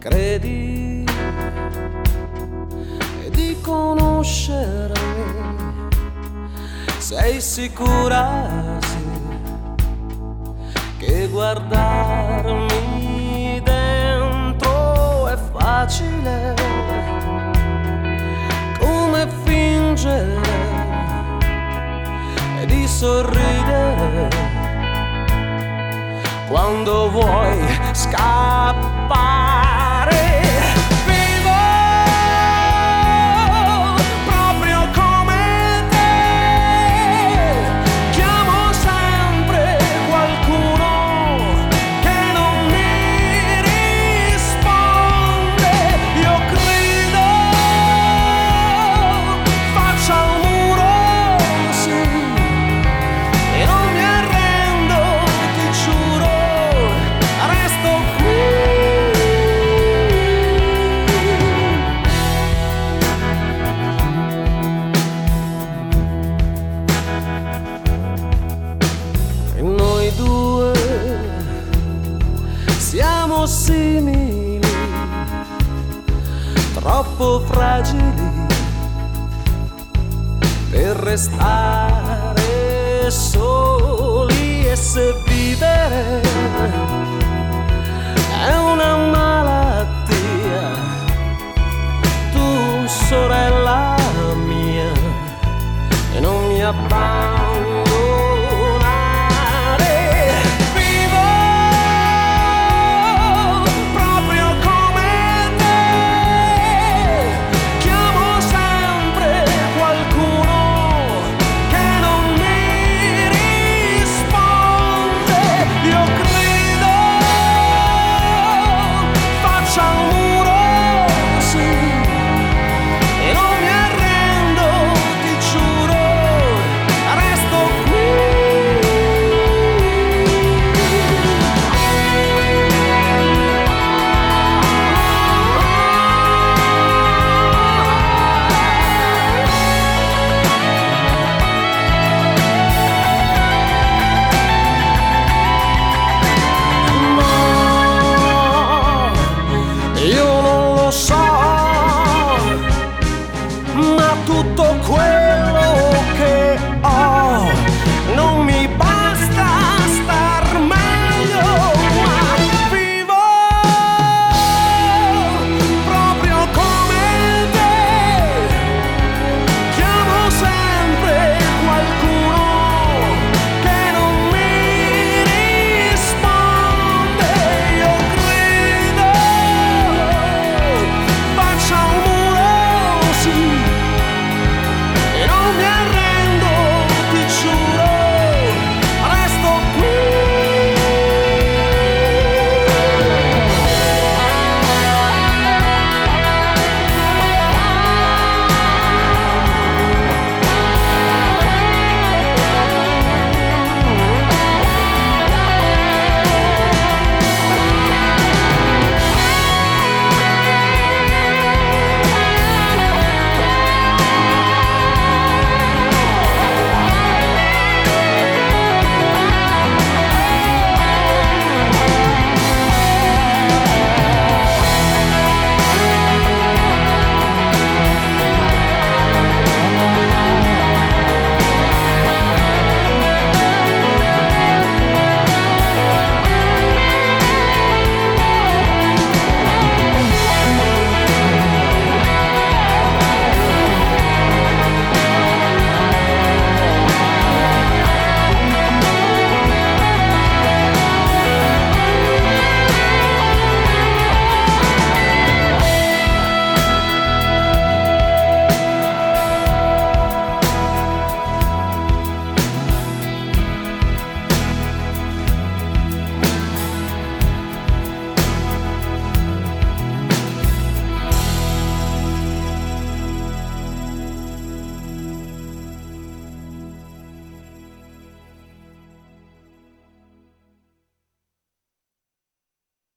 Credi di conoscermi? Sei sicura, sì, che guardarmi dentro è facile, come fingere di sorridere quando vuoi scappare. Vivo proprio come te, chiamo sempre qualcuno che non mi risponde. Io grido, faccio al muro, sì, e non mi arrendo, ti giuro, resto qui. E noi due siamo simili, troppo fragili per restare soli, e se vivere è una malattia, tu sorella mia, e non mi abbandonerai.